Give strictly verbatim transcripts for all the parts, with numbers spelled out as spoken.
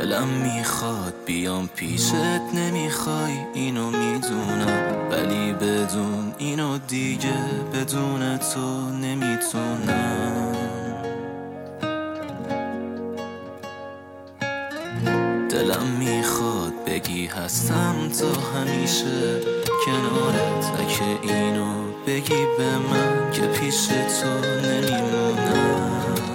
دلم میخواد بیام پیشت، نمیخوای اینو میدونم، ولی بدون اینو دیگه بدون تو نمیتونم. دلم میخواد بگی هستم تا همیشه کنارت، اگه اینو بگی به من که پیش تو نمیمونم.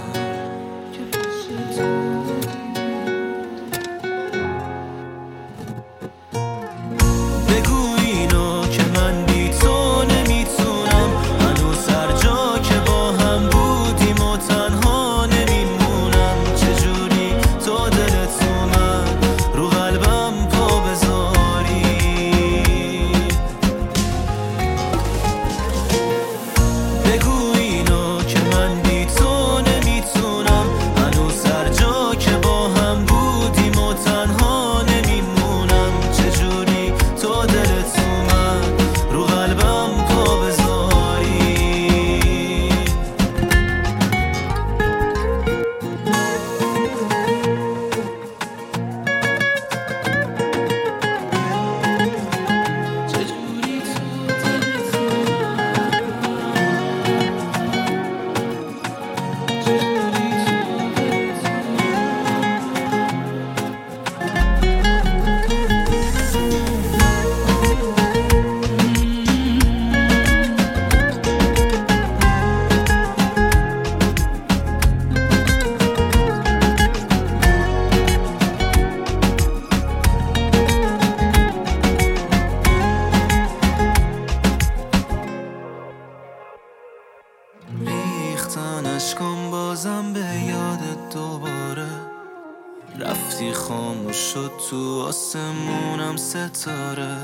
ریختنش کن بازم به یادت دوباره، رفتی خاموش شد تو آسمونم ستاره.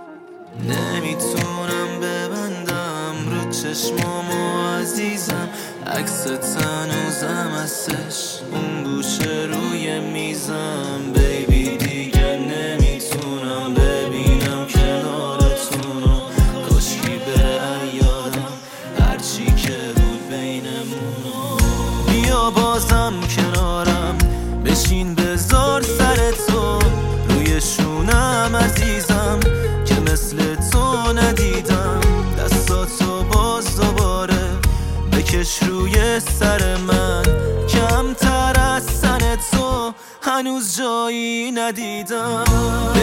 نمیتونم ببندم رو چشمامو عزیزم، عکست هنوزم هستش اون گوشه روی میزم. بیبی دیگه نمیتونم ببینم کنارتونو، کاشکی بره یادم هرچی که بود بینمونو. بیا بازم کنارم بشین بذار سر تو روی شونم عزیزم، که مثل تو ندیدم. دستاتو باز دوباره بکش روی سر من، کمتر از سن تو هنوز جایی ندیدم.